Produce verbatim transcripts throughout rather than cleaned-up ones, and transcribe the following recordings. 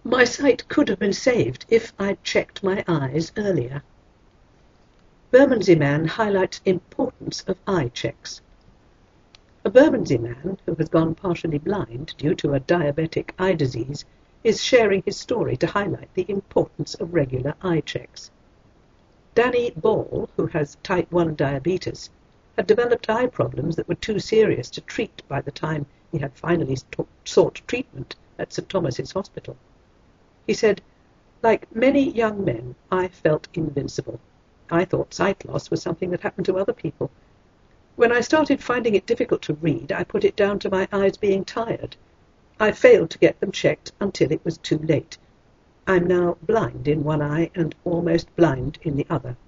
My sight could have been saved if I'd checked my eyes earlier. Bermondsey man highlights importance of eye checks. A Bermondsey man who has gone partially blind due to a diabetic eye disease is sharing his story to highlight the importance of regular eye checks. Danny Ball, who has type one diabetes, had developed eye problems that were too serious to treat by the time he had finally sought treatment at St Thomas's Hospital. He said, "Like many young men, I felt invincible. I thought sight loss was something that happened to other people. When I started finding it difficult to read, I put it down to my eyes being tired. I failed to get them checked until it was too late. I'm now blind in one eye and almost blind in the other."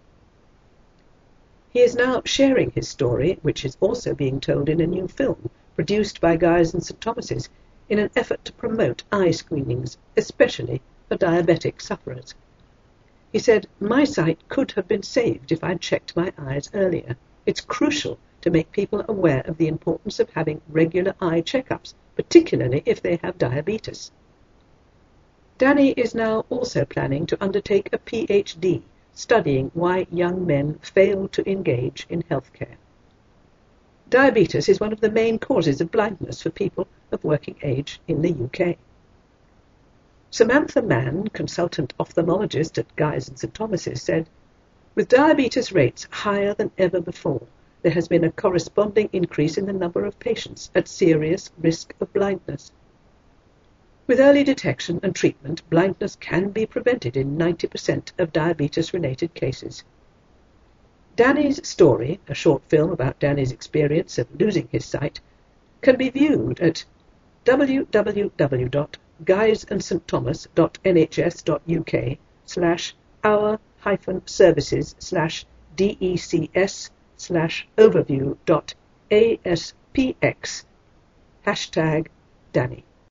He is now sharing his story, which is also being told in a new film produced by Guy's and St Thomas's in an effort to promote eye screenings, especially for diabetic sufferers. He said, "My sight could have been saved if I'd checked my eyes earlier. It's crucial to make people aware of the importance of having regular eye checkups, particularly if they have diabetes." Danny is now also planning to undertake a PhD studying why young men fail to engage in healthcare. Diabetes is one of the main causes of blindness for people of working age in the U K. Samantha Mann, consultant ophthalmologist at Guy's and St Thomas's, said, "With diabetes rates higher than ever before, there has been a corresponding increase in the number of patients at serious risk of blindness. With early detection and treatment, blindness can be prevented in ninety percent of diabetes-related cases." Danny's story, a short film about Danny's experience of losing his sight, can be viewed at w w w dot guys and st thomas dot n h s dot u k slash our hyphen services slash decs slash overview dot aspx hashtag Danny.